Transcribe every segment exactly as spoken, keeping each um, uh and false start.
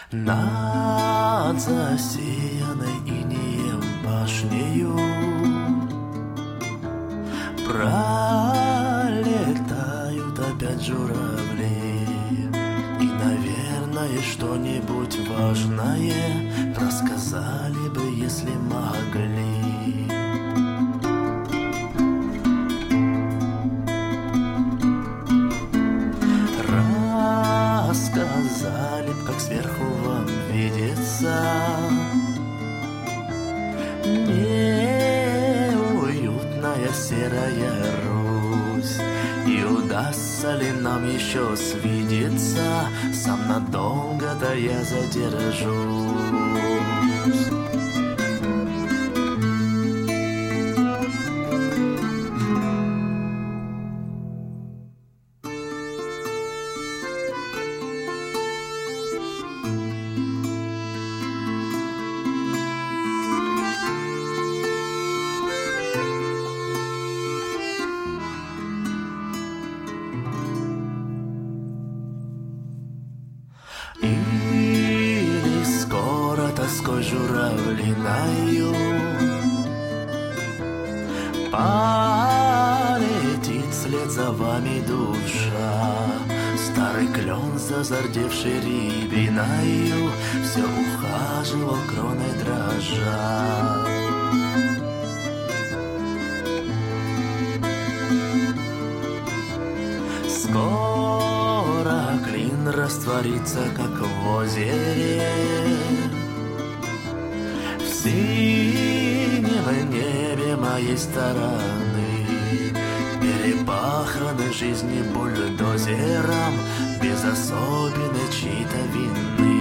Над засеянной инеем башнею пролетают опять журавли. И, наверное, что-нибудь важное рассказали бы, если могли. Рассказали б, как сверху вам видится неуютная серая Русь. И удастся ли нам еще свидеться, сам надолго-то я задержусь. Или скоро тоской журавлиною полетит вслед за вами душа. Старый клен, зазардевший рябиною, все ухаживал кроной дрожа. Скоро клин растворится, как в озере, в синем небе моей стороны, перепаханы жизни бульдозером, без особенной чьей-то вины.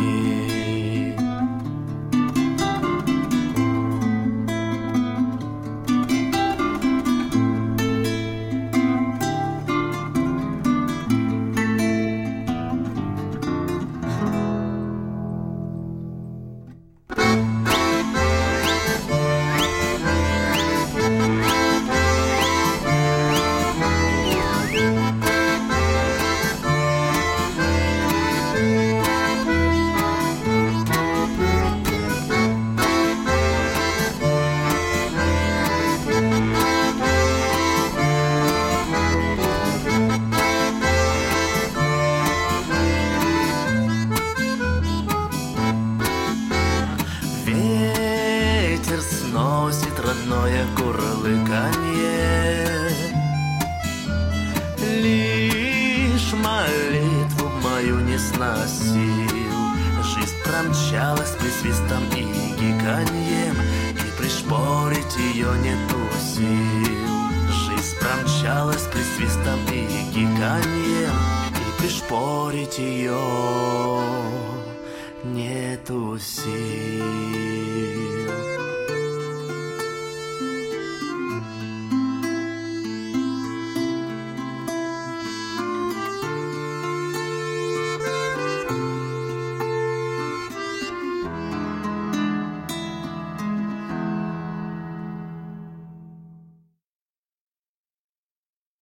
Ветер сносит родное курлыканье, лишь молитву мою не сносил. Жизнь промчалась присвистом и гиканьем, и пришпорить ее нету сил. Жизнь промчалась присвистом и гиканьем, и пришпорить ее нету сил.